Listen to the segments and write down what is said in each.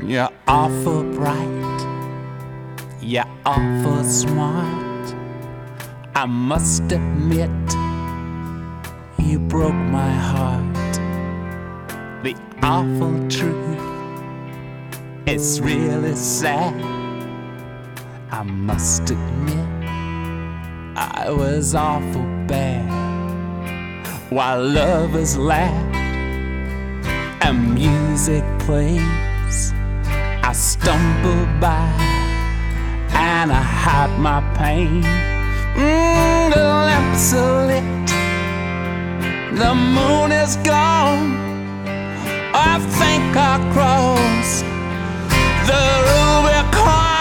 You're awful bright, you're awful smart. I must admit, you broke my heart. The awful truth, it's really sad. I must admit, I was awful bad. While lovers laugh and music plays, I stumble by and I hide my pain. The lamps are lit, the moon is gone. I think I'll cross the Rubicon.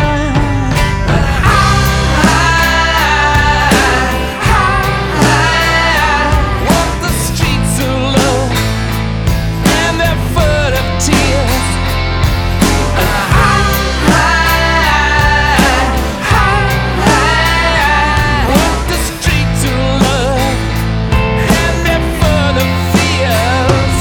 Walk the streets of love, and they're full of tears. Walk the streets of love, and they're full of fears.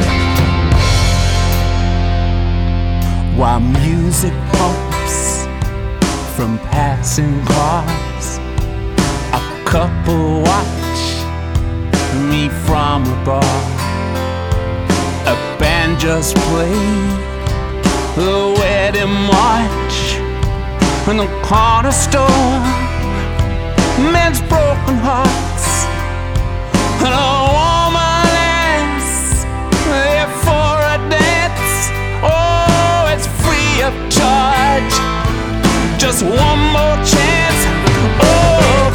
While music pumps from passing cars, a couple watch me from a bar. A band just played the wedding march in the corner store. Men's broken hearts and a woman asks there for a dance. Oh, it's free of charge, just one more chance. Oh,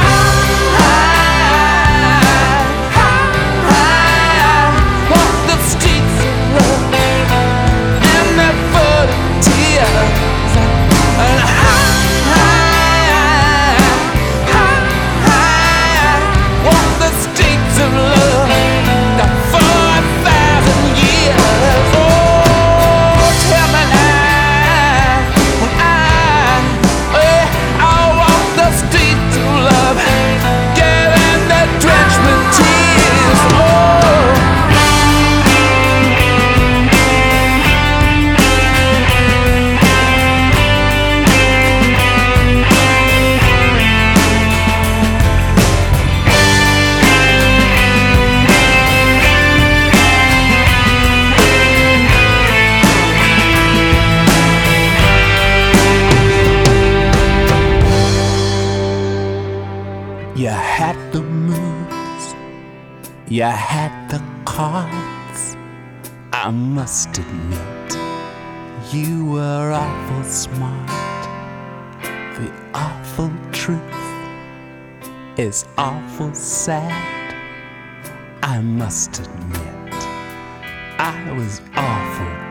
walk the streets of love, and they're full of tears. And walk the streets of love for 1,000 years. Oh, tell me now, when I'll walk the streets of love, getting the drenched with tears. Oh. You had the moves, you had the cards. I must admit, you were awful smart. The awful truth is awful sad. I must admit, I was awful